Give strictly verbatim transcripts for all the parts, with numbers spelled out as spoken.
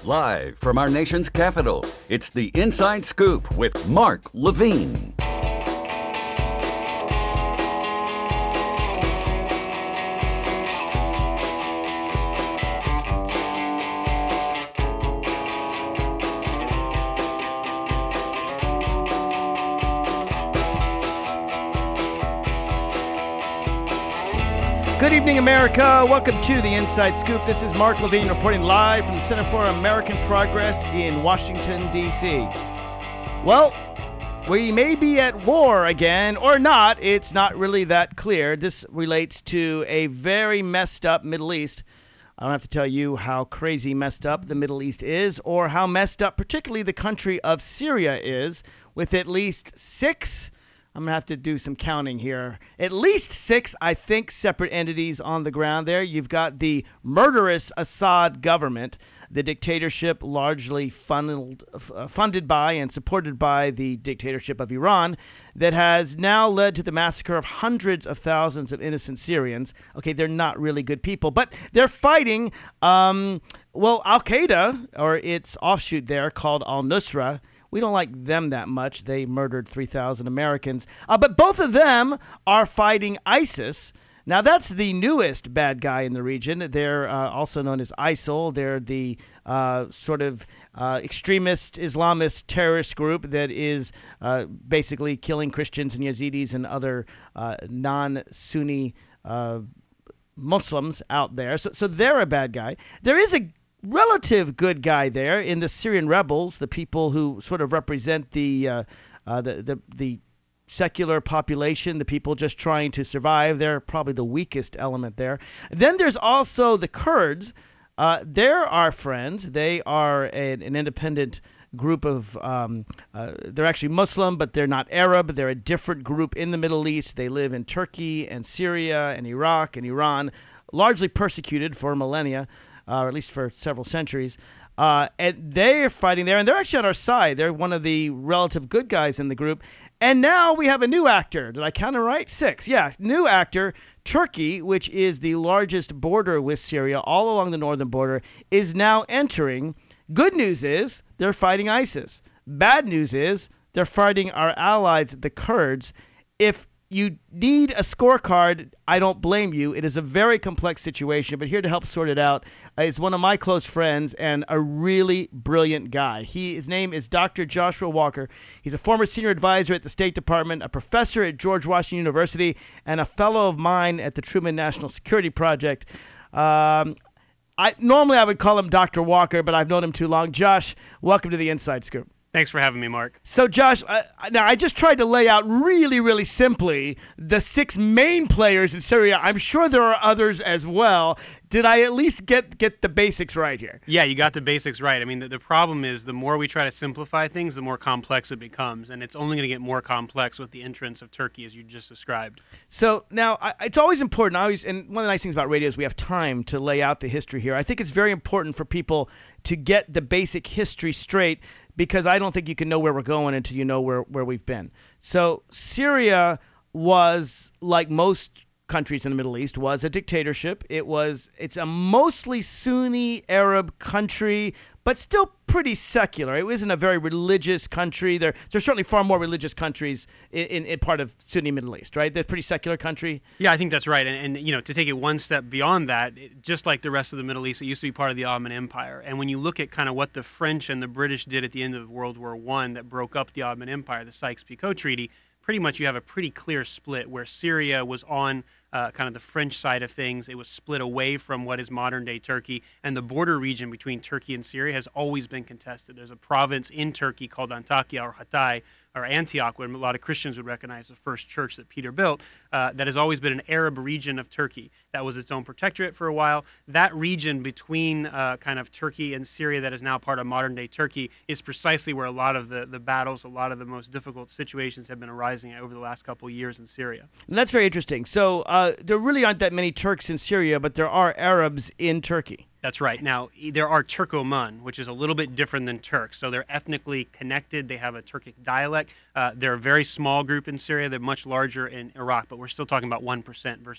Live from our nation's capital, it's the Inside Scoop with Mark Levine. Good evening, America. Welcome to the Inside Scoop. This is Mark Levine reporting live from the Center for American Progress in Washington, D C Well, we may be at war again or not. It's not really that clear. This relates to a very messed up Middle East. I don't have to tell you how crazy messed up the Middle East is, or how messed up particularly the country of Syria is, with at least six I'm going to have to do some counting here. At least six, I think, separate entities on the ground there. You've got the murderous Assad government, the dictatorship largely funneled, uh, funded by and supported by the dictatorship of Iran, that has now led to the massacre of hundreds of thousands of innocent Syrians. Okay, they're not really good people, but they're fighting, um, well, Al-Qaeda, or its offshoot there called Al-Nusra. We don't like them that much. They murdered three thousand Americans. Uh, but both of them are fighting ISIS. Now, that's the newest bad guy in the region. They're uh, also known as ISIL. They're the uh, sort of uh, extremist Islamist terrorist group that is uh, basically killing Christians and Yazidis and other uh, non-Sunni uh, Muslims out there. So, so they're a bad guy. There is a relative good guy there in the Syrian rebels, the people who sort of represent the uh, uh, the, the the secular population, the people just trying to survive. They're probably the weakest element there. Then there's also the Kurds. Uh, they're our friends. They are an, an independent group of um, uh, they're actually Muslim, but they're not Arab. They're a different group in the Middle East. They live in Turkey and Syria and Iraq and Iran, largely persecuted for millennia. Uh, or at least for several centuries, uh, and they're fighting there, and they're actually on our side. They're one of the relative good guys in the group. And now we have a new actor. Did I count it right? Six. Yeah, new actor. Turkey, which is the largest border with Syria, all along the northern border, is now entering. Good news is they're fighting ISIS. Bad news is they're fighting our allies, the Kurds. If you need a scorecard, I don't blame you. It is a very complex situation, but here to help sort it out is one of my close friends and a really brilliant guy. He, his name is Doctor Joshua Walker. He's a former senior advisor at the State Department, a professor at George Washington University, and a fellow of mine at the Truman National Security Project. Um, I normally I would call him Doctor Walker, but I've known him too long. Josh, welcome to the Inside Scoop. Thanks for having me, Mark. So, Josh, uh, now I just tried to lay out really, really simply the six main players in Syria. I'm sure there are others as well. Did I at least get, get the basics right here? Yeah, you got the basics right. I mean, the, the problem is the more we try to simplify things, the more complex it becomes. And it's only going to get more complex with the entrance of Turkey, as you just described. So now I, it's always important. I always, and one of the nice things about radio is we have time to lay out the history here. I think it's very important for people to get the basic history straight, because I don't think you can know where we're going until you know where, where we've been. So Syria was, like most countries in the Middle East, was a dictatorship. It was it's a mostly Sunni Arab country, but still pretty secular. It wasn't a very religious country. There, there's certainly far more religious countries in, in, in part of Sunni Middle East, right? They're a pretty secular country. Yeah, I think that's right. And, and you know, to take it one step beyond that, it, just like the rest of the Middle East, it used to be part of the Ottoman Empire. And when you look at kind of what the French and the British did at the end of World War One that broke up the Ottoman Empire, the Sykes-Picot Treaty, pretty much you have a pretty clear split where Syria was on Uh, kind of the French side of things. It was split away from what is modern-day Turkey, and the border region between Turkey and Syria has always been contested. There's a province in Turkey called Antakya or Hatay, or Antioch, where a lot of Christians would recognize the first church that Peter built, uh, that has always been an Arab region of Turkey. That was its own protectorate for a while. That region between uh, kind of Turkey and Syria that is now part of modern-day Turkey is precisely where a lot of the, the battles, a lot of the most difficult situations have been arising over the last couple of years in Syria. And that's very interesting. So uh, there really aren't that many Turks in Syria, but there are Arabs in Turkey. That's right. Now, there are Turkoman, which is a little bit different than Turks. So they're ethnically connected. They have a Turkic dialect. Uh, they're a very small group in Syria. They're much larger in Iraq, but we're still talking about one percent versus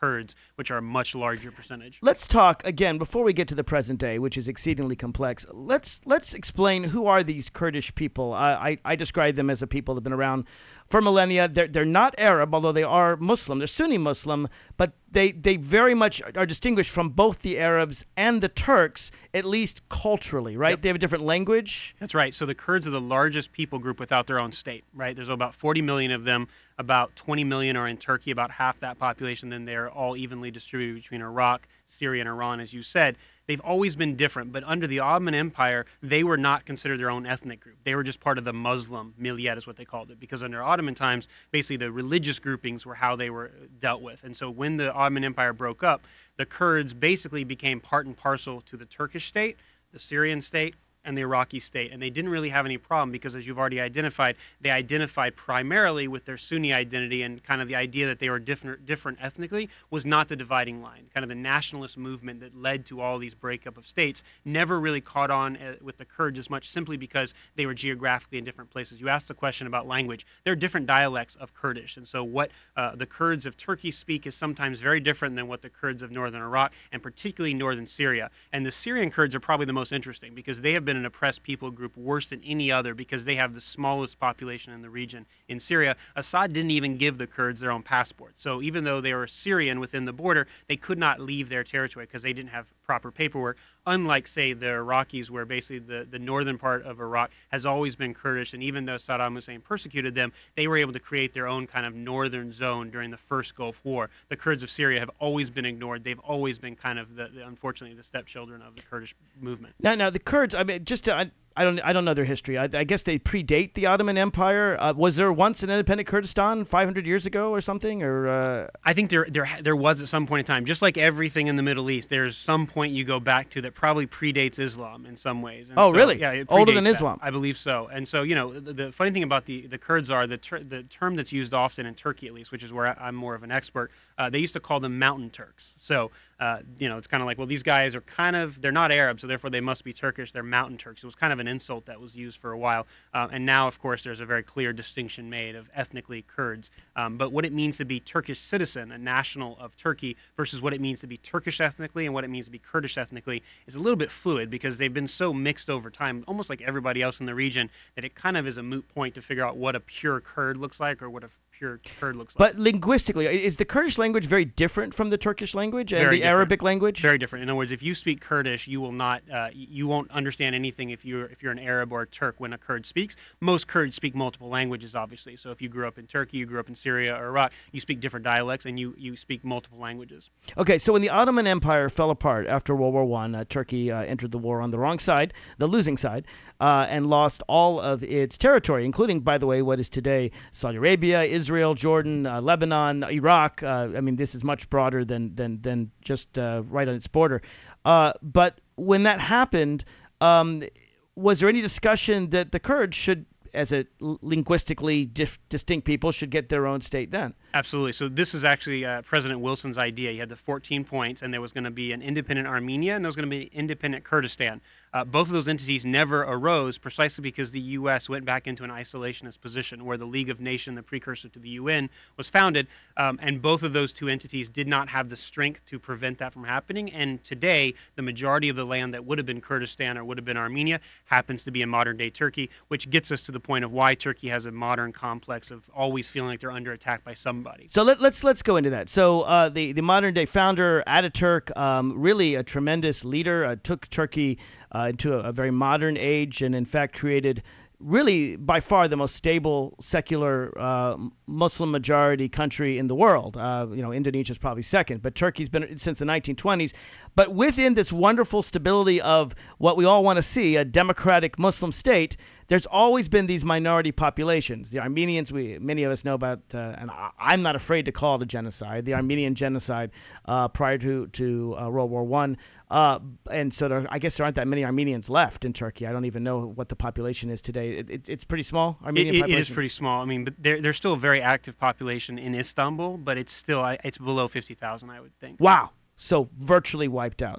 Kurds, which are a much larger percentage. Let's talk again before we get to the present day, which is exceedingly complex. Let's let's explain who are these Kurdish people. I I, I describe them as a people that have been around for millennia. They're they're not Arab, although they are Muslim. They're Sunni Muslim, but they they very much are distinguished from both the Arabs and the Turks, at least culturally, right? Yep. They have a different language. That's right. So the Kurds are the largest people group without their own state, right? There's about forty million of them. About twenty million are in Turkey, about half that population. Then they're all evenly distributed between Iraq, Syria, and Iran, as you said. They've always been different, but under the Ottoman Empire, they were not considered their own ethnic group. They were just part of the Muslim millet, is what they called it, because under Ottoman times, basically the religious groupings were how they were dealt with. And so when the Ottoman Empire broke up, the Kurds basically became part and parcel to the Turkish state, the Syrian state, and the Iraqi state. And they didn't really have any problem because, as you've already identified, they identified primarily with their Sunni identity, and kind of the idea that they were different, different ethnically was not the dividing line. Kind of the nationalist movement that led to all these breakup of states never really caught on uh, with the Kurds as much, simply because they were geographically in different places. You asked the question about language. There are different dialects of Kurdish, and so what uh, the Kurds of Turkey speak is sometimes very different than what the Kurds of northern Iraq, and particularly northern Syria. And the Syrian Kurds are probably the most interesting because they have been an oppressed people group worse than any other, because they have the smallest population in the region. In Syria, Assad didn't even give the Kurds their own passport. So even though they were Syrian within the border, they could not leave their territory because they didn't have proper paperwork, unlike, say, the Iraqis, where basically the, the northern part of Iraq has always been Kurdish, and even though Saddam Hussein persecuted them, they were able to create their own kind of northern zone during the first Gulf War. The Kurds of Syria have always been ignored. They've always been kind of, the, the unfortunately, the stepchildren of the Kurdish movement. Now, now the Kurds, I mean, just to, I, I don't I don't know their history. I, I guess they predate the Ottoman Empire. Uh, was there once an independent Kurdistan five hundred years ago or something? Or uh... I think there there there was at some point in time, just like everything in the Middle East. There's some point you go back to that probably predates Islam in some ways. And oh, so, really? Yeah, it Older than that. Islam? I believe so. And so, you know, the, the funny thing about the, the Kurds are the ter- the term that's used often in Turkey, at least, which is where I'm more of an expert. Uh, they used to call them mountain Turks. So, uh, you know, it's kind of like, well, these guys are kind of, they're not Arab, so therefore they must be Turkish. They're mountain Turks. It was kind of an insult that was used for a while. Uh, and now, of course, there's a very clear distinction made of ethnically Kurds. Um, but what it means to be Turkish citizen, a national of Turkey, versus what it means to be Turkish ethnically and what it means to be Kurdish ethnically is a little bit fluid, because they've been so mixed over time, almost like everybody else in the region, that it kind of is a moot point to figure out what a pure Kurd looks like or what a pure Kurd looks like. But linguistically, is the Kurdish language very different from the Turkish language and Very the different. Arabic language? Very different. In other words, if you speak Kurdish, you will not, uh, you won't understand anything if you're if you're an Arab or a Turk when a Kurd speaks. Most Kurds speak multiple languages, obviously. So if you grew up in Turkey, you grew up in Syria or Iraq, you speak different dialects and you you speak multiple languages. Okay, so when the Ottoman Empire fell apart after World War One, uh, Turkey uh, entered the war on the wrong side, the losing side, uh, and lost all of its territory, including, by the way, what is today Saudi Arabia, Israel, Jordan, uh, Lebanon, Iraq. Uh, I mean, this is much broader than than than just uh, right on its border. Uh, but when that happened, um, was there any discussion that the Kurds should, as a linguistically dif- distinct people, should get their own state then? Absolutely. So this is actually uh, President Wilson's idea. He had the fourteen points, and there was going to be an independent Armenia, and there was going to be an independent Kurdistan. Uh, both of those entities never arose precisely because the U S went back into an isolationist position where the League of Nations, the precursor to the U N, was founded, um, and both of those two entities did not have the strength to prevent that from happening. And today, the majority of the land that would have been Kurdistan or would have been Armenia happens to be in modern-day Turkey, which gets us to the point of why Turkey has a modern complex of always feeling like they're under attack by somebody. So let, let's let's go into that. So uh, the the modern-day founder, Ataturk, um, really a tremendous leader, uh, took Turkey Uh, into a, a very modern age, and in fact created really by far the most stable secular uh, Muslim majority country in the world. Uh, you know, Indonesia is probably second, but Turkey's been since the nineteen twenties. But within this wonderful stability of what we all want to see, a democratic Muslim state, there's always been these minority populations. The Armenians, we many of us know about, uh, and I, I'm not afraid to call it a genocide, the Armenian genocide uh, prior to, to uh, World War One. Uh, and so there, I guess there aren't that many Armenians left in Turkey. I don't even know what the population is today. It, it, it's pretty small, Armenian it, population? It is pretty small. I mean, but there, there's still a very active population in Istanbul, but it's still it's below fifty thousand, I would think. Wow. So virtually wiped out. Yeah.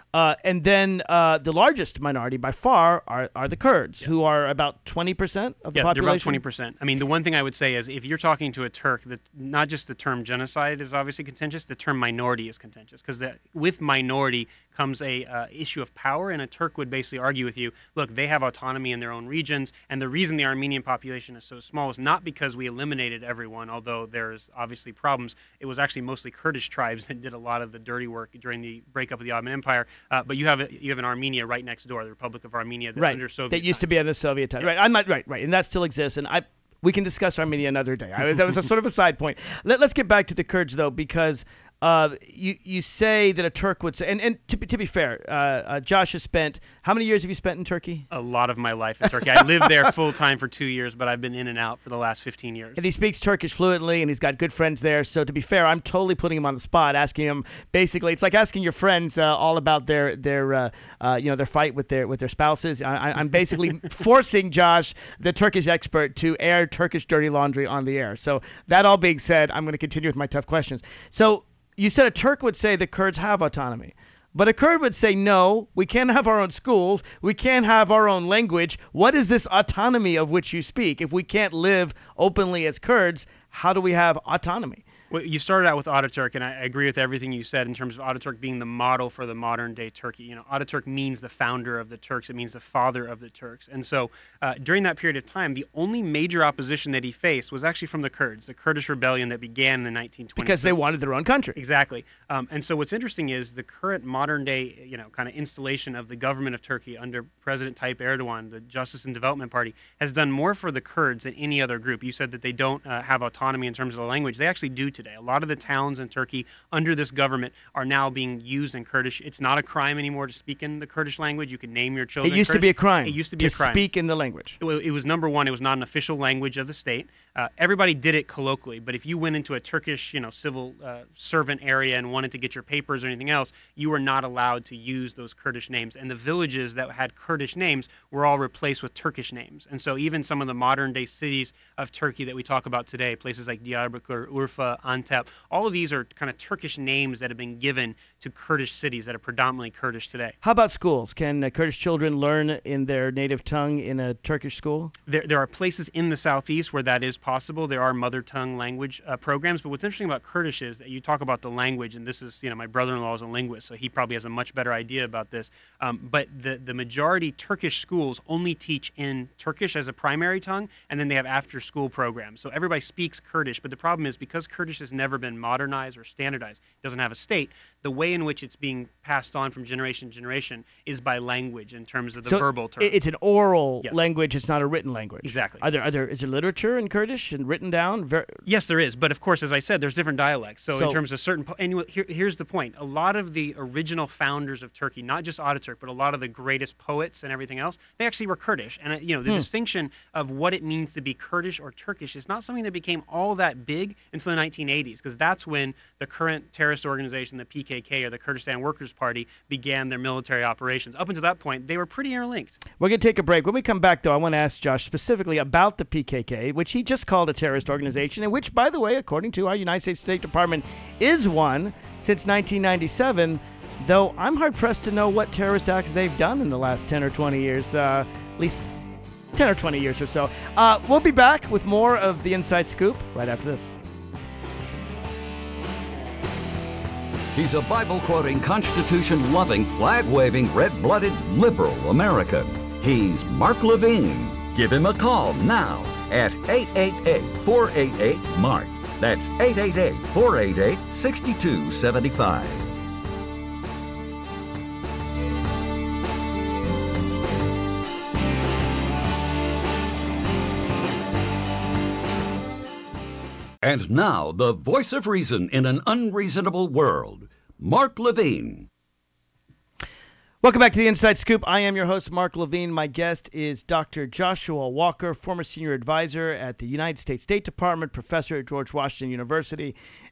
Uh, and then uh, the largest minority by far are, are the Kurds, yeah. who are about twenty percent of the yeah, population. They're about twenty percent. I mean, the one thing I would say is if you're talking to a Turk, that not just the term genocide is obviously contentious, the term minority is contentious, because with minority comes a uh, issue of power, and a Turk would basically argue with you, look, they have autonomy in their own regions, and the reason the Armenian population is so small is not because we eliminated everyone, although there's obviously problems. It was actually mostly Kurdish tribes that did a lot of the dirty work during the breakup of the Ottoman Empire. Uh, but you have a, you have an Armenia right next door, the Republic of Armenia, that right. under Soviet that used time. to be under Soviet time. Yeah. Right, I'm not right, right, and that still exists. And I, we can discuss Armenia another day. I, that was a sort of a side point. Let, let's get back to the Kurds though, because uh, you you say that a Turk would say, and, and to, be, to be fair, uh, uh, Josh has spent, how many years have you spent in Turkey? A lot of my life in Turkey. I lived there full time for two years, but I've been in and out for the last fifteen years. And he speaks Turkish fluently, and he's got good friends there. So to be fair, I'm totally putting him on the spot, asking him basically, it's like asking your friends uh, all about their their uh, uh, you know their fight with their with their spouses. I, I'm basically forcing Josh, the Turkish expert, to air Turkish dirty laundry on the air. So that all being said, I'm going to continue with my tough questions. So you said a Turk would say the Kurds have autonomy. But a Kurd would say, no, we can't have our own schools. We can't have our own language. What is this autonomy of which you speak? If we can't live openly as Kurds, how do we have autonomy? Well, you started out with Ataturk, and I agree with everything you said in terms of Ataturk being the model for the modern-day Turkey. You know, Ataturk means the founder of the Turks. It means the father of the Turks. And so uh, during that period of time, the only major opposition that he faced was actually from the Kurds, the Kurdish rebellion that began in the nineteen twenties. Because they wanted their own country. Exactly. Um, and so what's interesting is the current modern-day, you know, kind of installation of the government of Turkey under President Tayyip Erdogan, the Justice and Development Party, has done more for the Kurds than any other group. You said that they don't uh, have autonomy in terms of the language. They actually do today. A lot of the towns in Turkey under this government are now being used in Kurdish. It's not a crime anymore to speak in the Kurdish language. You can name your children. It used Kurdish. to be a crime. It used to be to a crime. speak in the language. It, it was number one. It was not an official language of the state. Uh, everybody did it colloquially, but if you went into a Turkish, you know, civil uh, servant area and wanted to get your papers or anything else, you were not allowed to use those Kurdish names. And the villages that had Kurdish names were all replaced with Turkish names. And so even some of the modern-day cities of Turkey that we talk about today, places like Diyarbakir, Urfa, Antep, all of these are kind of Turkish names that have been given to Kurdish cities that are predominantly Kurdish today. How about schools? Can uh, Kurdish children learn in their native tongue in a Turkish school? There, there are places in the southeast where that is possible. There are mother tongue language uh, programs. But what's interesting about Kurdish is that you talk about the language, and this is, you know, my brother-in-law is a linguist, so he probably has a much better idea about this. Um, but the, the majority Turkish schools only teach in Turkish as a primary tongue, and then they have after-school programs. So everybody speaks Kurdish, but the problem is because Kurdish has never been modernized or standardized, it doesn't have a state, the way in which it's being passed on from generation to generation is by language in terms of the so verbal term. It's an oral yes. language. It's not a written language. Exactly. Are there, are there, is there literature in Kurdish and written down? Ver- yes, there is. But of course, as I said, there's different dialects. So, so in terms of certain, po- and here, here's the point. A lot of the original founders of Turkey, not just Ataturk, but a lot of the greatest poets and everything else, they actually were Kurdish. And, uh, you know, the hmm. distinction of what it means to be Kurdish or Turkish is not something that became all that big until the nineteen eighties, because that's when the current terrorist organization, the P K K, or the Kurdistan Workers' Party, began their military operations. Up until that point, they were pretty interlinked. We're going to take a break. When we come back, though, I want to ask Josh specifically about the P K K, which he just called a terrorist organization, and which, by the way, according to our United States State Department, is one since nineteen ninety-seven, though I'm hard-pressed to know what terrorist acts they've done in the last ten or twenty years, uh, at least ten or twenty years or so. Uh, we'll be back with more of the Inside Scoop right after this. He's a Bible-quoting, Constitution-loving, flag-waving, red-blooded, liberal American. He's Mark Levine. Give him a call now at eight eight eight, four eight eight, MARK. That's eight eight eight, four eight eight, six two seven five. And now, the voice of reason in an unreasonable world, Mark Levine. Welcome back to the Inside Scoop. I am your host, Mark Levine. My guest is Doctor Joshua Walker, former senior advisor at the United States State Department, professor at George Washington University,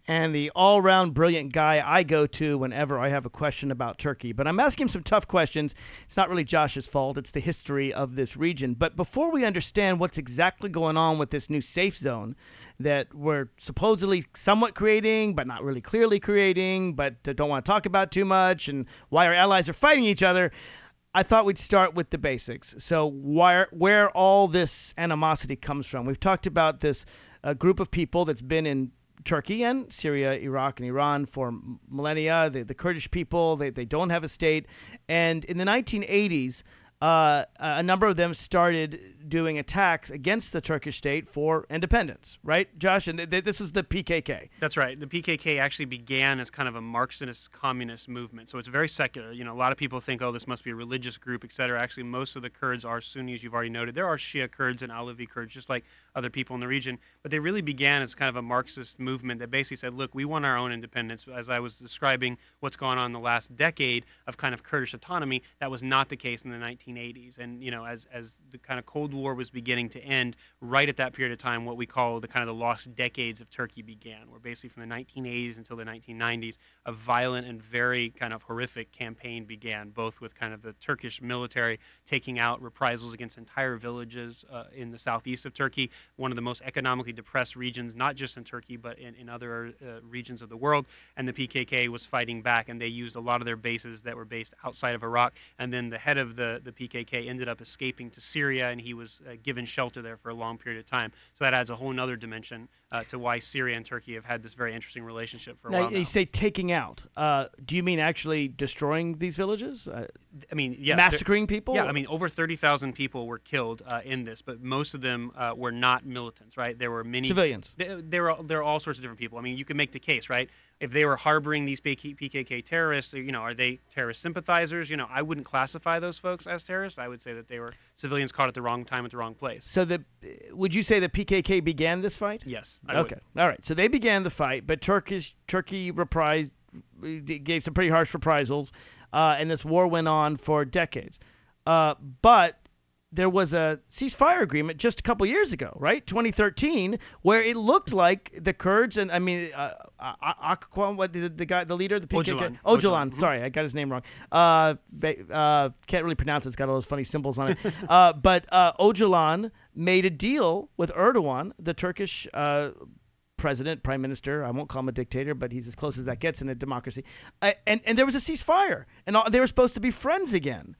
and the all-round brilliant guy I go to whenever I have a question about Turkey. But I'm asking him some tough questions. It's not really Josh's fault. It's the history of this region. But before we understand what's exactly going on with this new safe zone that we're supposedly somewhat creating, but not really clearly creating, but don't want to talk about too much, and why our allies are fighting each other, I thought we'd start with the basics. So where, where all this animosity comes from. We've talked about this uh, group of people that's been in Turkey and Syria, Iraq, and Iran for millennia. The, the Kurdish people, they, they don't have a state. And in the nineteen eighties, uh, a number of them started doing attacks against the Turkish state for independence, right, Josh? And th- this is the P K K. That's right. The P K K actually began as kind of a Marxist communist movement. So it's very secular. You know, a lot of people think, oh, this must be a religious group, et cetera. Actually, most of the Kurds are Sunnis, you've already noted. There are Shia Kurds and Alevi Kurds, just like other people in the region. But they really began as kind of a Marxist movement that basically said, look, we want our own independence. As I was describing what's gone on in the last decade of kind of Kurdish autonomy, that was not the case in the nineteen eighties. And, you know, as, as the kind of Cold War was beginning to end, right at that period of time, what we call the kind of the lost decades of Turkey began, where basically from the nineteen eighties until the nineteen nineties, a violent and very kind of horrific campaign began, both with kind of the Turkish military taking out reprisals against entire villages uh, in the southeast of Turkey, one of the most economically depressed regions, not just in Turkey, but in, in other uh, regions of the world. And the P K K was fighting back, and they used a lot of their bases that were based outside of Iraq. And then the head of the, the P K K ended up escaping to Syria, and he was uh, given shelter there for a long period of time. So that adds a whole other dimension uh, to why Syria and Turkey have had this very interesting relationship for a now, while now. You say taking out. Uh, do you mean actually destroying these villages? Uh, I mean, yeah, massacring people? Yeah, I mean, over thirty thousand people were killed uh, in this, but most of them uh, were not militants, right? There were many civilians. There, there are there are all sorts of different people. I mean, you can make the case, right? If they were harboring these P K K terrorists, you know, are they terrorist sympathizers? You know, I wouldn't classify those folks as terrorists. I would say that they were civilians caught at the wrong time at the wrong place. So the would you say the P K K began this fight? Yes. I okay. Would. All right. So they began the fight, but Turkish Turkey reprised, gave some pretty harsh reprisals, uh, and this war went on for decades. Uh, but there was a ceasefire agreement just a couple years ago, right? twenty thirteen, where it looked like the Kurds and I mean, uh, Akquam, what the, the guy, the leader of the P K K, Öcalan. Öcalan. Öcalan. Sorry, I got his name wrong. Uh, uh, can't really pronounce it. It's got all those funny symbols on it. uh, but uh, Öcalan made a deal with Erdogan, the Turkish uh, president, prime minister. I won't call him a dictator, but he's as close as that gets in a democracy. Uh, and and there was a ceasefire, and all, they were supposed to be friends again.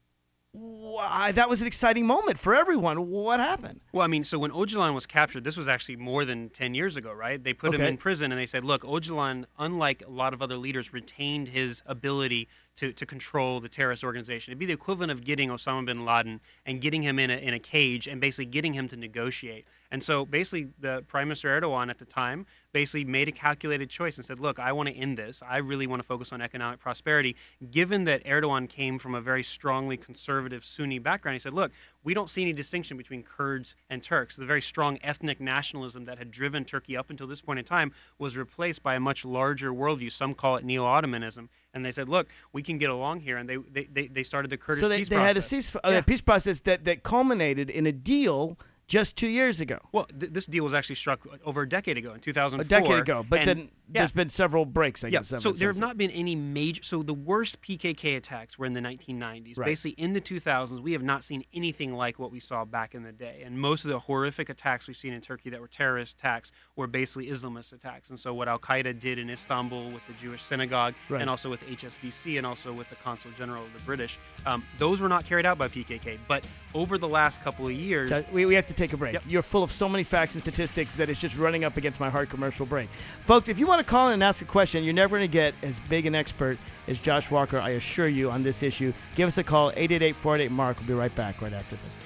Why, that was an exciting moment for everyone. What happened? Well, I mean, so when Öcalan was captured, this was actually more than ten years ago, right? They put okay. him in prison, and they said, look, Öcalan, unlike a lot of other leaders, retained his ability to, to control the terrorist organization. It'd be the equivalent of getting Osama bin Laden and getting him in a, in a cage and basically getting him to negotiate. And so basically the Prime Minister Erdogan at the time basically made a calculated choice and said, look, I want to end this. I really want to focus on economic prosperity. Given that Erdogan came from a very strongly conservative Sunni background, he said, look, we don't see any distinction between Kurds and Turks. The very strong ethnic nationalism that had driven Turkey up until this point in time was replaced by a much larger worldview. Some call it neo-Ottomanism. And they said, look, we can get along here. And they they, they, they started the Kurdish so they, peace they process. So they had a, cease, uh, yeah. a peace process that, that culminated in a deal just two years ago. Well, th- this deal was actually struck over a decade ago, in two thousand four. A decade ago, but and, then yeah. there's been several breaks, I yeah. guess. So there have not been any major. So the worst P K K attacks were in the nineteen nineties. Right. Basically, in the two thousands, we have not seen anything like what we saw back in the day. And most of the horrific attacks we've seen in Turkey that were terrorist attacks were basically Islamist attacks. And so what Al Qaeda did in Istanbul with the Jewish synagogue, right. and also with H S B C, and also with the Consul General of the British, um, those were not carried out by P K K. But over the last couple of years, so we we have to take a break. Yep. You're full of so many facts and statistics that it's just running up against my hard commercial break. Folks, if you want to call in and ask a question, you're never going to get as big an expert as Josh Walker, I assure you, on this issue. Give us a call, eight eight eight, four eight eight, M A R K. We'll be right back right after this.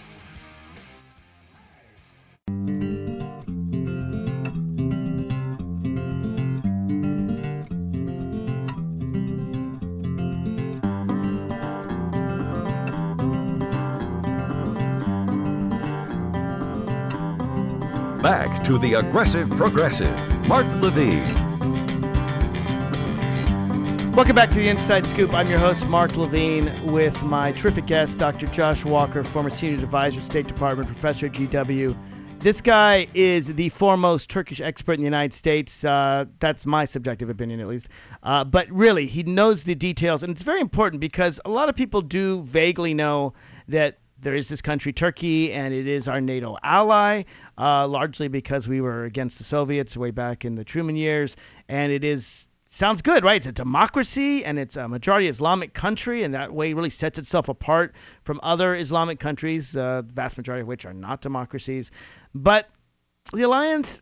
Back to the Aggressive Progressive, Mark Levine. Welcome back to the Inside Scoop. I'm your host, Mark Levine, with my terrific guest, Doctor Josh Walker, former senior advisor, State Department, professor at G W. This guy is the foremost Turkish expert in the United States. Uh, that's my subjective opinion, at least. Uh, but really, he knows the details, and it's very important because a lot of people do vaguely know that there is this country, Turkey, and it is our NATO ally, uh, largely because we were against the Soviets way back in the Truman years, and it is sounds good, right? It's a democracy, and it's a majority Islamic country, and that way really sets itself apart from other Islamic countries, uh, the vast majority of which are not democracies. But the alliance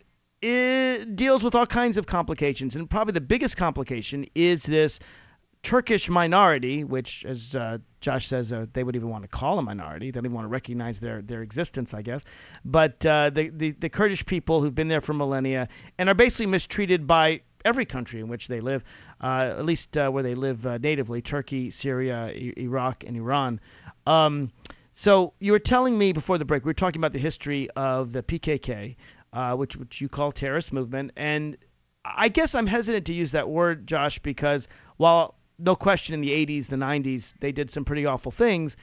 it deals with all kinds of complications, and probably the biggest complication is this Turkish minority, which, as uh, Josh says, uh, they would even want to call a minority. They don't even want to recognize their, their existence, I guess. But uh, the, the, the Kurdish people who've been there for millennia and are basically mistreated by every country in which they live, uh, at least uh, where they live uh, natively, Turkey, Syria, I- Iraq, and Iran. Um, so you were telling me before the break, we were talking about the history of the P K K, uh, which, which you call terrorist movement. And I guess I'm hesitant to use that word, Josh, because while no question in the eighties, the nineties, they did some pretty awful things,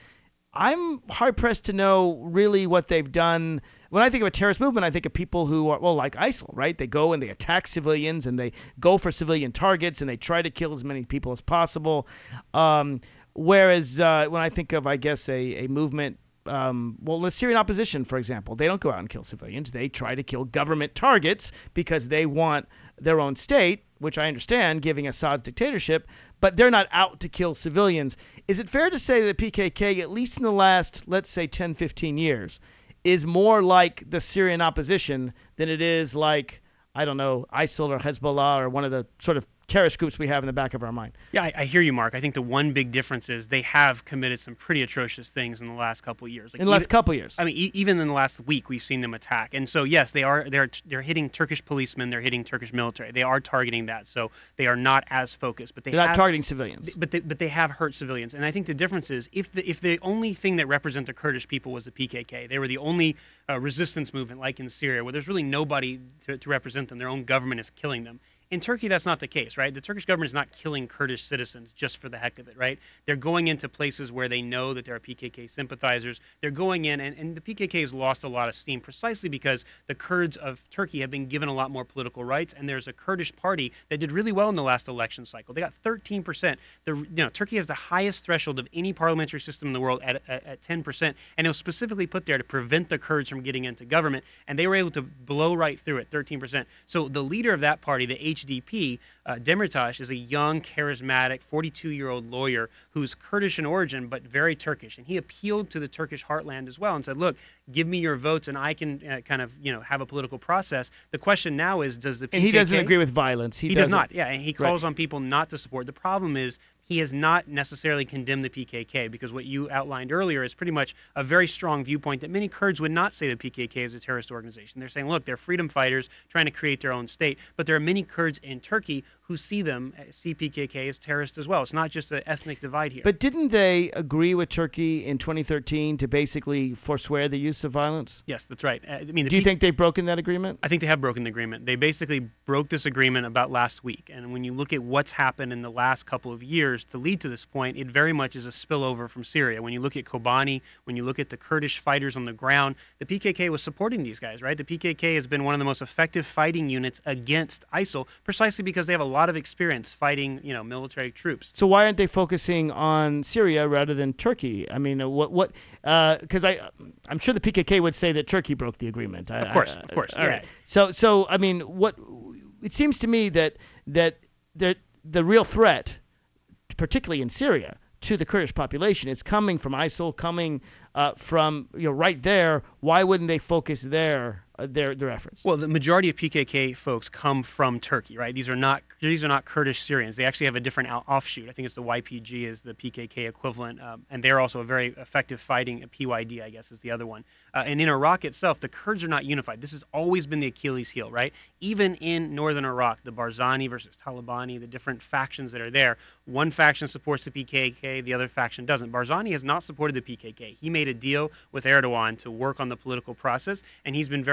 I'm hard-pressed to know really what they've done. When I think of a terrorist movement, I think of people who are, well, like ISIL, right? They go and they attack civilians and they go for civilian targets and they try to kill as many people as possible. Um, whereas uh, when I think of, I guess, a, a movement, um, well, the Syrian opposition, for example, they don't go out and kill civilians. They try to kill government targets because they want their own state, which I understand, giving Assad's dictatorship, but they're not out to kill civilians. Is it fair to say that P K K, at least in the last, let's say, ten, fifteen years, is more like the Syrian opposition than it is like, I don't know, ISIL or Hezbollah or one of the sort of terrorist groups we have in the back of our mind? Yeah, I, I hear you, Mark. I think the one big difference is they have committed some pretty atrocious things in the last couple of years. Like in the last even, couple of years. I mean, e- even in the last week, we've seen them attack. And so, yes, they are they're they're hitting Turkish policemen. They're hitting Turkish military. They are targeting that. So they are not as focused. But they They're have, not targeting civilians. But they, but they have hurt civilians. And I think the difference is if the if the only thing that represents the Kurdish people was the P K K, they were the only uh, resistance movement, like in Syria, where there's really nobody to, to represent them. Their own government is killing them. In Turkey, that's not the case, right? The Turkish government is not killing Kurdish citizens just for the heck of it, right? They're going into places where they know that there are P K K sympathizers. They're going in, and, and the P K K has lost a lot of steam precisely because the Kurds of Turkey have been given a lot more political rights, and there's a Kurdish party that did really well in the last election cycle. They got thirteen percent. The, you know, Turkey has the highest threshold of any parliamentary system in the world at, at, at ten percent, and it was specifically put there to prevent the Kurds from getting into government, and they were able to blow right through it, thirteen percent. So the leader of that party, the H D P, Uh, Demirtas, is a young, charismatic, forty-two-year-old lawyer who's Kurdish in origin but very Turkish, and he appealed to the Turkish heartland as well and said, "Look, give me your votes, and I can uh, kind of, you know, have a political process." The question now is, does the P K K? And he doesn't agree with violence. He, He does not. Yeah, and he calls Right. on people not to support. The problem is he has not necessarily condemned the P K K, because what you outlined earlier is pretty much a very strong viewpoint that many Kurds would not say the P K K is a terrorist organization. They're saying, look, they're freedom fighters trying to create their own state, but there are many Kurds in Turkey who see them, see P K K as terrorists as well. It's not just an ethnic divide here. But didn't they agree with Turkey in twenty thirteen to basically forswear the use of violence? Yes, that's right. I mean, the Do you P- think they've broken that agreement? I think they have broken the agreement. They basically broke this agreement about last week. And when you look at what's happened in the last couple of years to lead to this point, it very much is a spillover from Syria. When you look at Kobani, when you look at the Kurdish fighters on the ground, the P K K was supporting these guys, right? The P K K has been one of the most effective fighting units against ISIL precisely because they have a lot of experience fighting, you know, military troops. So why aren't they focusing on Syria rather than Turkey? I mean, uh, what what? Because I I'm sure the P K K would say that Turkey broke the agreement. I, Of course, I, of course. All Yeah. right. So so I mean, what? It seems to me that that that the real threat, particularly in Syria, to the Kurdish population is coming from ISIL, coming uh, from you know right there. Why wouldn't they focus there? Uh, their their efforts. Well, the majority of P K K folks come from Turkey, right? These are not these are not Kurdish Syrians. They actually have a different out- offshoot. I think it's the Y P G is the P K K equivalent, um, and they're also a very effective fighting. P Y D, I guess, is the other one. Uh, and in Iraq itself, the Kurds are not unified. This has always been the Achilles heel, right? Even in northern Iraq, the Barzani versus Talabani, the different factions that are there, one faction supports the P K K, the other faction doesn't. Barzani has not supported the P K K. He made a deal with Erdogan to work on the political process, and he's been very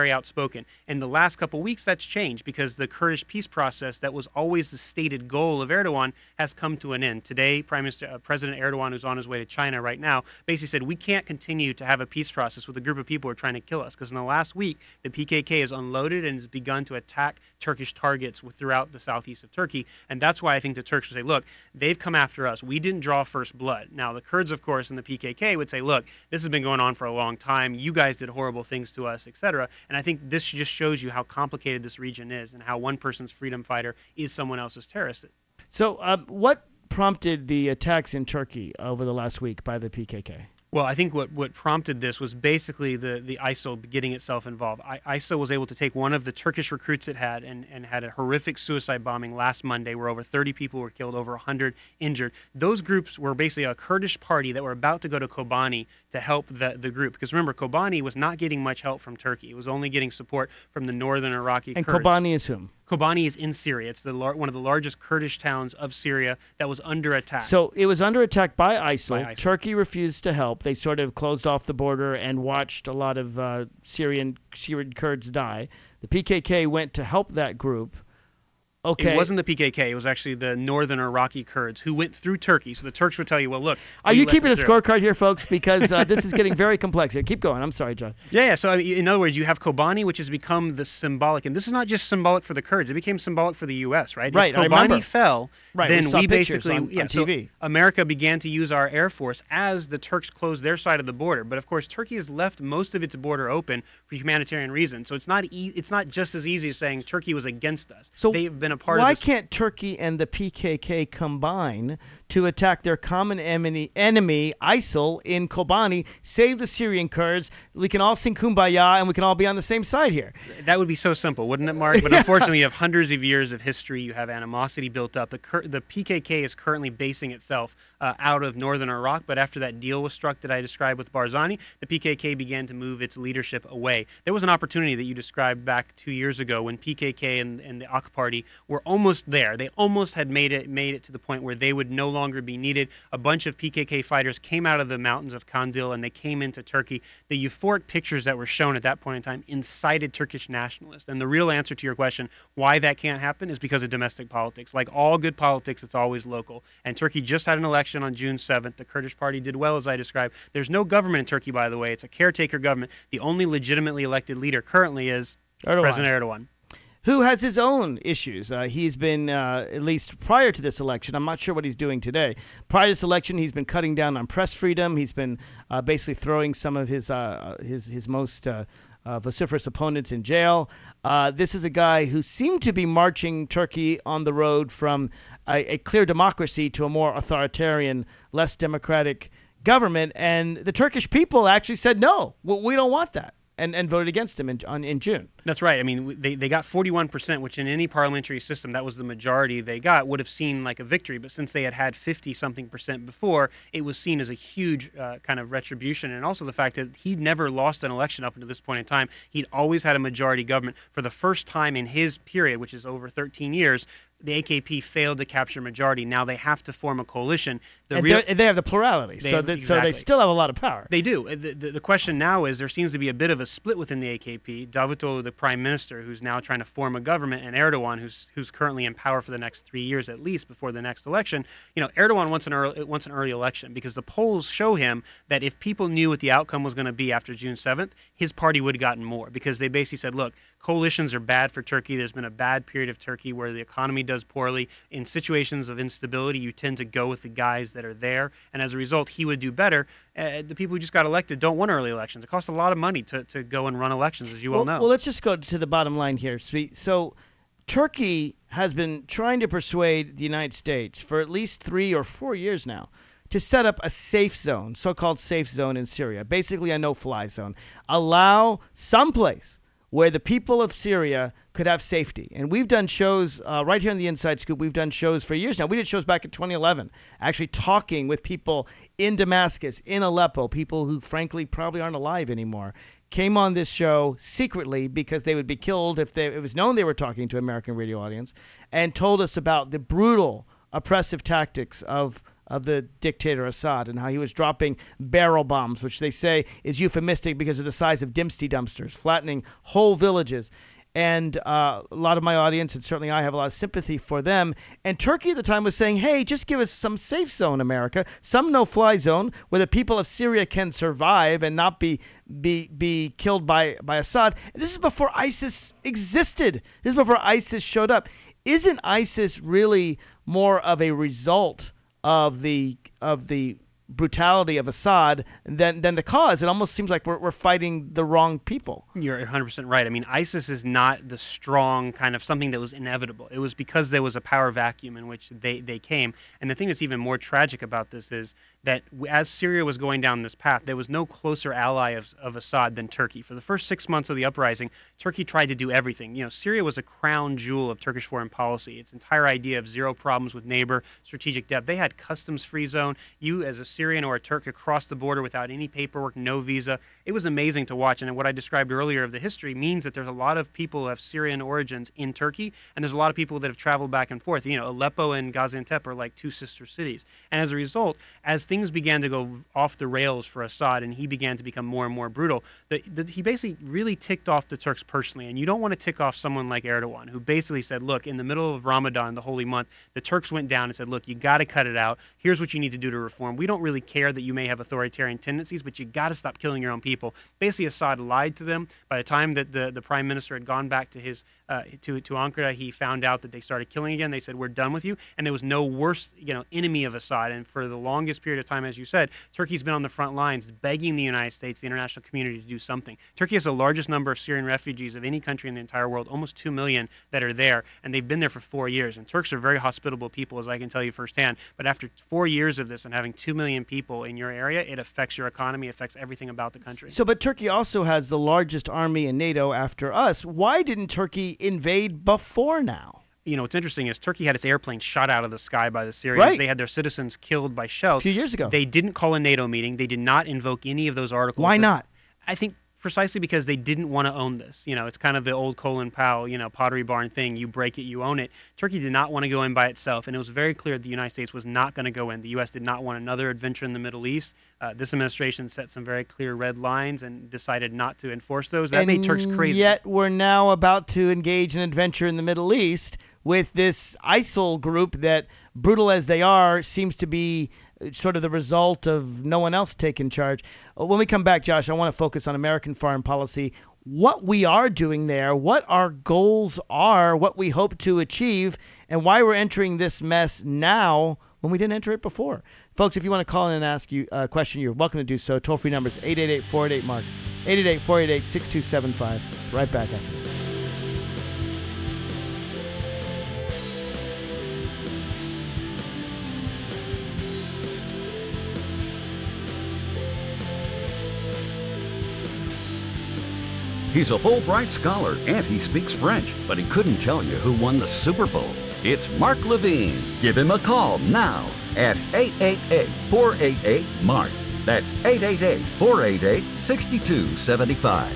very outspoken. In the last couple weeks, that's changed because the Kurdish peace process that was always the stated goal of Erdogan has come to an end. Today, Prime Minister uh, President Erdogan, who's on his way to China right now, basically said we can't continue to have a peace process with a group of people who are trying to kill us, because in the last week, the P K K has unloaded and has begun to attack Turkish targets throughout the southeast of Turkey. And that's why I think the Turks would say, look, they've come after us. We didn't draw first blood. Now, the Kurds, of course, and the P K K would say, look, this has been going on for a long time. You guys did horrible things to us, et cetera. And I think this just shows you how complicated this region is and how one person's freedom fighter is someone else's terrorist. So uh, what prompted the attacks in Turkey over the last week by the P K K? Well, I think what, what prompted this was basically the, the I S I L getting itself involved. I, I S I L was able to take one of the Turkish recruits it had and, and had a horrific suicide bombing last Monday where over thirty people were killed, over one hundred injured. Those groups were basically a Kurdish party that were about to go to Kobani to help the, the group. Because remember, Kobani was not getting much help from Turkey. It was only getting support from the northern Iraqi and Kurds. And Kobani is whom? Kobani is in Syria. It's the lar- one of the largest Kurdish towns of Syria that was under attack. So it was under attack by I S I L. By I S I L. Turkey refused to help. They sort of closed off the border and watched a lot of uh, Syrian Syrian Kurds die. The P K K went to help that group. Okay. It wasn't the P K K. It was actually the northern Iraqi Kurds who went through Turkey. So the Turks would tell you, well, look. Are you keeping a through. scorecard here, folks? Because uh, this is getting very complex here. Keep going. I'm sorry, John. Yeah, yeah. So I mean, in other words, you have Kobani, which has become the symbolic, and this is not just symbolic for the Kurds. It became symbolic for the U S, right? Right, If I Kobani remember. fell, Right, then we saw we pictures basically, on- yeah, on so T V. America began to use our Air Force as the Turks closed their side of the border. But of course, Turkey has left most of its border open for humanitarian reasons. So it's not e- it's not just as easy as saying Turkey was against us. So they've been a part why of this. can't Turkey and the P K K combine to attack their common enemy, enemy I S I L in Kobani, save the Syrian Kurds? We can all sing Kumbaya and we can all be on the same side here. That would be so simple, wouldn't it, Mark? But unfortunately, you have hundreds of years of history. You have animosity built up. The, Kur- the P K K is currently basing itself uh, out of northern Iraq, but after that deal was struck that I described with Barzani, the P K K began to move its leadership away. There was an opportunity that you described back two years ago when P K K and, and the A K Party were almost there. They almost had made it made it to the point where they would no longer be needed. A bunch of P K K fighters came out of the mountains of Kandil and they came into Turkey. The euphoric pictures that were shown at that point in time incited Turkish nationalists. And the real answer to your question, why that can't happen, is because of domestic politics. Like all good politics, it's always local. And Turkey just had an election on June seventh. The Kurdish party did well, as I described. There's no government in Turkey, by the way. It's a caretaker government. The only legitimately elected leader currently is Erdogan. President Erdogan. Who has his own issues. Uh, he's been, uh, at least prior to this election, I'm not sure what he's doing today. Prior to this election, he's been cutting down on press freedom. He's been uh, basically throwing some of his uh, his his most uh, uh, vociferous opponents in jail. Uh, this is a guy who seemed to be marching Turkey on the road from a, a clear democracy to a more authoritarian, less democratic government. And the Turkish people actually said, no, well, we don't want that. And, and voted against him in, on, in June. That's right. I mean, they, they got forty-one percent, which in any parliamentary system, that was the majority they got, would have seemed like a victory. But since they had had fifty-something percent before, it was seen as a huge uh, kind of retribution. And also the fact that he'd never lost an election up until this point in time. He'd always had a majority government. For the first time in his period, which is over thirteen years, the A K P failed to capture majority. Now they have to form a coalition. The and real, they have the plurality, they so, have, that, exactly. so they still have a lot of power. They do. The, the, the question now is there seems to be a bit of a split within the A K P. Davutoglu, the prime minister, who's now trying to form a government, and Erdogan, who's who's currently in power for the next three years at least before the next election. You know, Erdogan wants an early, wants an early election because the polls show him that if people knew what the outcome was going to be after June seventh, his party would have gotten more, because they basically said, look, coalitions are bad for Turkey. There's been a bad period of Turkey where the economy does poorly. In situations of instability, you tend to go with the guys that are there, and as a result, he would do better. Uh, the people who just got elected don't want early elections. It costs a lot of money to, to go and run elections, as you well, all know. Well, let's just go to the bottom line here. So Turkey has been trying to persuade the United States for at least three or four years now to set up a safe zone, so-called safe zone in Syria, basically a no-fly zone. Allow someplace where the people of Syria could have safety. And we've done shows uh, right here on the Inside Scoop. We've done shows for years now. We did shows back in twenty eleven, actually talking with people in Damascus, in Aleppo, people who frankly probably aren't alive anymore, came on this show secretly because they would be killed if they, it was known they were talking to an American radio audience, and told us about the brutal, oppressive tactics of of the dictator Assad and how he was dropping barrel bombs, which they say is euphemistic because of the size of Dempsey dumpsters, flattening whole villages. And uh, a lot of my audience, and certainly I have a lot of sympathy for them. And Turkey at the time was saying, hey, just give us some safe zone, America, some no-fly zone where the people of Syria can survive and not be be be killed by, by Assad. And this is before ISIS existed. This is before ISIS showed up. Isn't ISIS really more of a result of the of the brutality of Assad than than the cause? It almost seems like we're we're fighting the wrong people. You're one hundred percent right. I mean, ISIS is not the strong kind of something that was inevitable. It was because there was a power vacuum in which they, they came. And the thing that's even more tragic about this is that as Syria was going down this path, there was no closer ally of, of Assad than Turkey. For the first six months of the uprising, Turkey tried to do everything. You know, Syria was a crown jewel of Turkish foreign policy. Its entire idea of zero problems with neighbor, strategic depth. They had customs-free zone. You, as a Syrian or a Turk, could cross the border without any paperwork, no visa. It was amazing to watch. And what I described earlier of the history means that there's a lot of people who have Syrian origins in Turkey, and there's a lot of people that have traveled back and forth. You know, Aleppo and Gaziantep are like two sister cities. And as a result, as things began to go off the rails for Assad and he began to become more and more brutal, the, the, he basically really ticked off the Turks personally. And you don't want to tick off someone like Erdogan, who basically said, look, in the middle of Ramadan, the holy month, the Turks went down and said, look, you got to cut it out. Here's what you need to do to reform. We don't really care that you may have authoritarian tendencies, but you got to stop killing your own people. Basically, Assad lied to them. By the time that the, the prime minister had gone back to his uh, to to Ankara, he found out that they started killing again. They said, we're done with you. And there was no worse, you know, enemy of Assad. And for the longest period of time, as you said, Turkey's been on the front lines begging the United States, the international community, to do something. Turkey has the largest number of Syrian refugees of any country in the entire world, almost two million that are there, and they've been there for four years. And Turks are very hospitable people, as I can tell you firsthand. But after four years of this and having two million people in your area, it affects your economy, affects everything about the country. So, but Turkey also has the largest army in NATO after us. Why didn't Turkey invade before now? You know, what's interesting is Turkey had its airplanes shot out of the sky by the Syrians. Right. They had their citizens killed by shells. A few years ago. They didn't call a NATO meeting. They did not invoke any of those articles. Why not? I think precisely because they didn't want to own this. You know, it's kind of the old Colin Powell, you know, Pottery Barn thing. You break it, you own it. Turkey did not want to go in by itself, and it was very clear the United States was not going to go in. The U S did not want another adventure in the Middle East. Uh, this administration set some very clear red lines and decided not to enforce those. That and made Turks crazy. Yet we're now about to engage in an adventure in the Middle East with this ISIL group that, brutal as they are, seems to be sort of the result of no one else taking charge. When we come back, Josh, I want to focus on American foreign policy, what we are doing there, what our goals are, what we hope to achieve, and why we're entering this mess now when we didn't enter it before. Folks, if you want to call in and ask you a question, you're welcome to do so. Toll-free number is eight eight eight, four eight eight, MARK, eight eight eight, four eight eight, six two seven five. Right back after this. He's a Fulbright scholar and he speaks French, but he couldn't tell you who won the Super Bowl. It's Mark Levine. Give him a call now at eight eight eight, four eight eight, MARK. That's eight eight eight, four eight eight, six two seven five.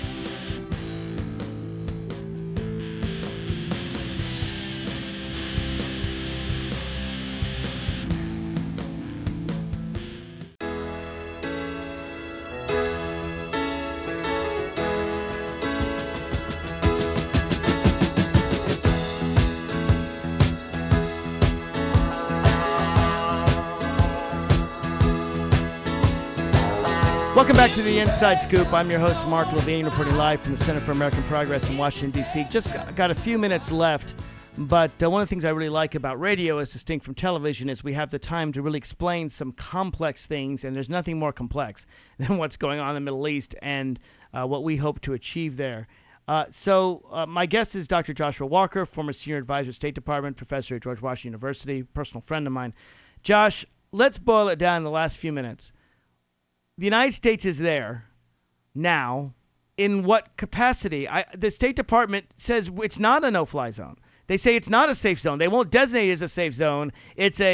Welcome back to the Inside Scoop. I'm your host, Mark Levine, reporting live from the Center for American Progress in Washington, D C Just got, got a few minutes left, but uh, one of the things I really like about radio, as distinct from television, is we have the time to really explain some complex things, and there's nothing more complex than what's going on in the Middle East and uh, what we hope to achieve there. Uh, so uh, my guest is Doctor Joshua Walker, former senior advisor, State Department, professor at George Washington University, personal friend of mine. Josh, let's boil it down in the last few minutes. The United States is there now. In what capacity? I, the State Department says it's not a no-fly zone. They say it's not a safe zone. They won't designate it as a safe zone. It's a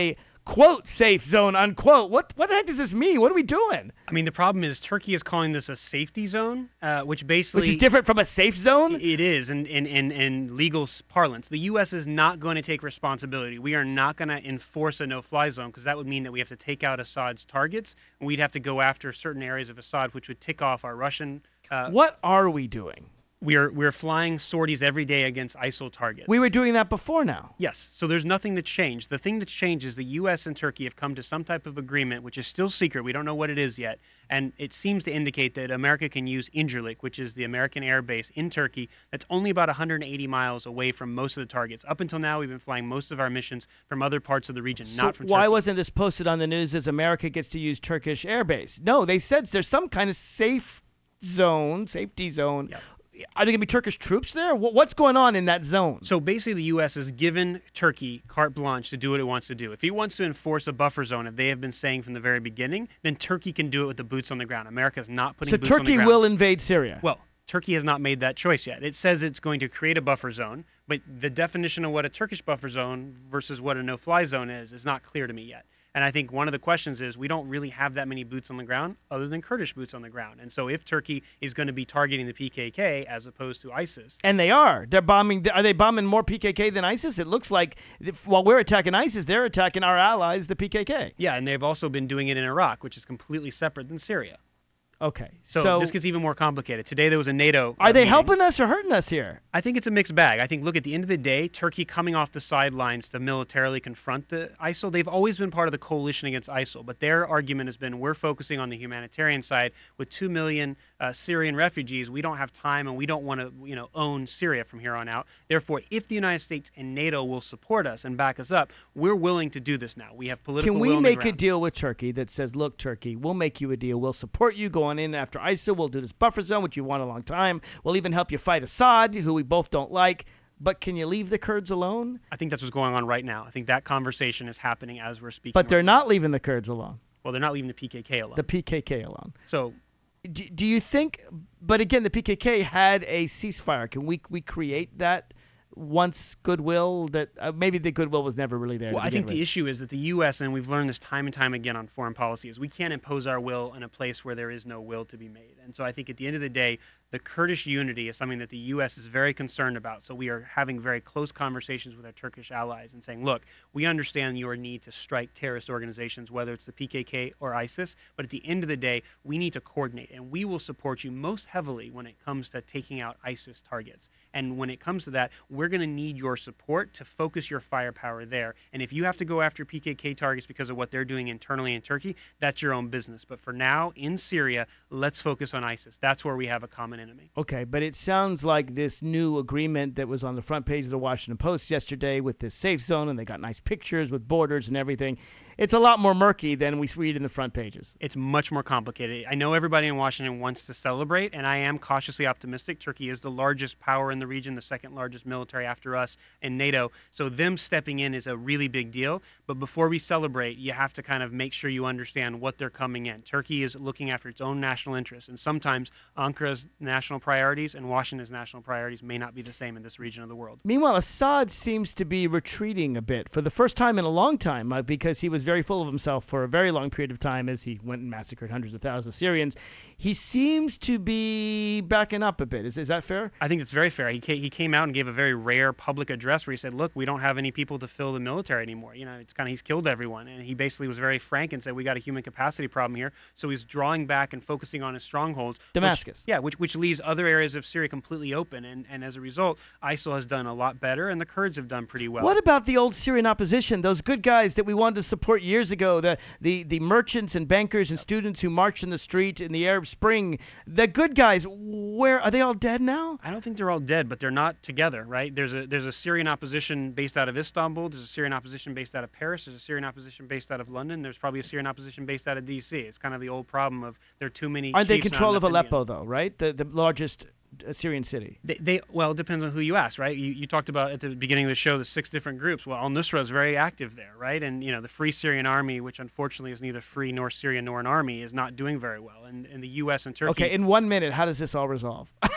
quote safe zone unquote. What what the heck does this mean? What are we doing? I mean, the problem is Turkey is calling this a safety zone, uh, which basically Which is different from a safe zone? It is in, in, in, in legal parlance. The U S is not going to take responsibility. We are not going to enforce a no-fly zone because that would mean that we have to take out Assad's targets, and we'd have to go after certain areas of Assad, which would tick off our Russian. Uh, what are we doing? We're we're flying sorties every day against ISIL targets. We were doing that before now. Yes. So there's nothing that's changed. The thing that's changed is the U S and Turkey have come to some type of agreement, which is still secret. We don't know what it is yet. And it seems to indicate that America can use Incirlik, which is the American air base in Turkey, that's only about one hundred eighty miles away from most of the targets. Up until now, we've been flying most of our missions from other parts of the region, so not from why Turkey. wasn't this posted on the news as America gets to use Turkish air base? No, they said there's some kind of safe zone, safety zone. Yep. Are there going to be Turkish troops there? What's going on in that zone? So basically the U S has given Turkey carte blanche to do what it wants to do. If he wants to enforce a buffer zone, if they have been saying from the very beginning, then Turkey can do it with the boots on the ground. America's not putting so boots on the Turkey ground. will invade Syria? Well, Turkey has not made that choice yet. It says it's going to create a buffer zone, but the definition of what a Turkish buffer zone versus what a no-fly zone is is not clear to me yet. And I think one of the questions is we don't really have that many boots on the ground other than Kurdish boots on the ground. And so if Turkey is going to be targeting the P K K as opposed to ISIS. And they are. They're bombing. Are they bombing more P K K than ISIS? It looks like while we're attacking ISIS, they're attacking our allies, the P K K. Yeah, and they've also been doing it in Iraq, which is completely separate than Syria. Okay. So, so this gets even more complicated. Today there was a NATO. Are they meeting. helping us or hurting us here? I think it's a mixed bag. I think, look, at the end of the day, Turkey coming off the sidelines to militarily confront the ISIL, they've always been part of the coalition against ISIL. But their argument has been we're focusing on the humanitarian side. With two million uh, Syrian refugees, we don't have time and we don't want to, you know, own Syria from here on out. Therefore, if the United States and NATO will support us and back us up, we're willing to do this now. We have political Can we will on the make a ground. deal with Turkey that says, look, Turkey, we'll make you a deal. We'll support you going in after ISIL. We'll do this buffer zone, which you want a long time. We'll even help you fight Assad, who we both don't like. But can you leave the Kurds alone? I think that's what's going on right now. I think that conversation is happening as we're speaking. But they're right not leaving the Kurds alone. Well, they're not leaving the P K K alone. The P K K alone. So do, do you think, but again, the P K K had a ceasefire. Can we recreate that once goodwill, that uh, maybe the goodwill was never really there? Well, I think with. the issue is that the U S, and we've learned this time and time again on foreign policy, is we can't impose our will in a place where there is no will to be made. And so I think at the end of the day, the Kurdish unity is something that the U S is very concerned about. So we are having very close conversations with our Turkish allies and saying, look, we understand your need to strike terrorist organizations, whether it's the P K K or ISIS, but at the end of the day, we need to coordinate, and we will support you most heavily when it comes to taking out ISIS targets. And when it comes to that, we're going to need your support to focus your firepower there. And if you have to go after P K K targets because of what they're doing internally in Turkey, that's your own business. But for now, in Syria, let's focus on ISIS. That's where we have a common enemy. Okay, but it sounds like this new agreement that was on the front page of the Washington Post yesterday with this safe zone, and they got nice pictures with borders and everything. It's a lot more murky than we read in the front pages. It's much more complicated. I know everybody in Washington wants to celebrate, and I am cautiously optimistic. Turkey is the largest power in the region, the second largest military after us in NATO. So them stepping in is a really big deal. But before we celebrate, you have to kind of make sure you understand what they're coming in. Turkey is looking after its own national interests, and sometimes Ankara's national priorities and Washington's national priorities may not be the same in this region of the world. Meanwhile, Assad seems to be retreating a bit for the first time in a long time uh, because he was very full of himself for a very long period of time as he went and massacred hundreds of thousands of Syrians. He seems to be backing up a bit. Is is that fair? I think it's very fair. He came, he came out and gave a very rare public address where he said, look, we don't have any people to fill the military anymore. You know, it's kind of, he's killed everyone. And he basically was very frank and said, we got a human capacity problem here. So he's drawing back and focusing on his strongholds. Damascus. Which, yeah, which which leaves other areas of Syria completely open. And, and as a result, ISIL has done a lot better and the Kurds have done pretty well. What about the old Syrian opposition, those good guys that we wanted to support years ago, the, the, the merchants and bankers and students who marched in the street in the Arab Spring, the good guys, where are they all dead now? I don't think they're all dead, but they're not together, right? There's a there's a Syrian opposition based out of Istanbul. There's a Syrian opposition based out of Paris. There's a Syrian opposition based out of London. There's probably a Syrian opposition based out of D C. It's kind of the old problem of there are too many. Aren't they chiefs, control not of enough Aleppo, Indians. though, right? The the largest Syrian city. They, they well, it depends on who you ask, right? You, you talked about at the beginning of the show the six different groups. Well, al-Nusra is very active there, right? And you know the Free Syrian Army, which unfortunately is neither free nor Syrian nor an army, is not doing very well. And, and the U S and Turkey. Okay, in one minute, how does this all resolve?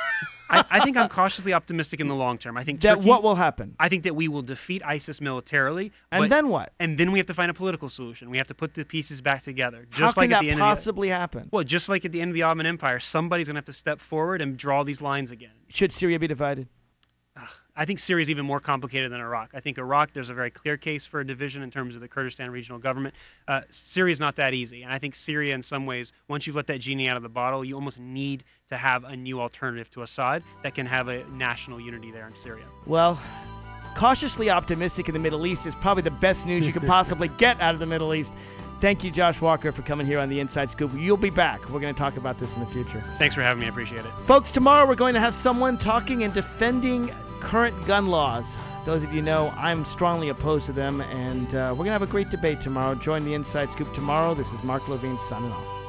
I, I think I'm cautiously optimistic in the long term. I think that Turkey, what will happen? I think that we will defeat ISIS militarily. And but, then what? And then we have to find a political solution. We have to put the pieces back together. Just How like can at that the end possibly of the, happen? Well, just like at the end of the Ottoman Empire, somebody's going to have to step forward and draw these lines again. Should Syria be divided? I think Syria is even more complicated than Iraq. I think Iraq, there's a very clear case for a division in terms of the Kurdistan regional government. Uh, Syria is not that easy. And I think Syria, in some ways, once you've let that genie out of the bottle, you almost need to have a new alternative to Assad that can have a national unity there in Syria. Well, cautiously optimistic in the Middle East is probably the best news you could possibly get out of the Middle East. Thank you, Josh Walker, for coming here on the Inside Scoop. You'll be back. We're going to talk about this in the future. Thanks for having me. I appreciate it. Folks, tomorrow we're going to have someone talking and defending current gun laws. Those of you know, I'm strongly opposed to them, and uh, we're going to have a great debate tomorrow. Join the Inside Scoop tomorrow. This is Mark Levine signing off.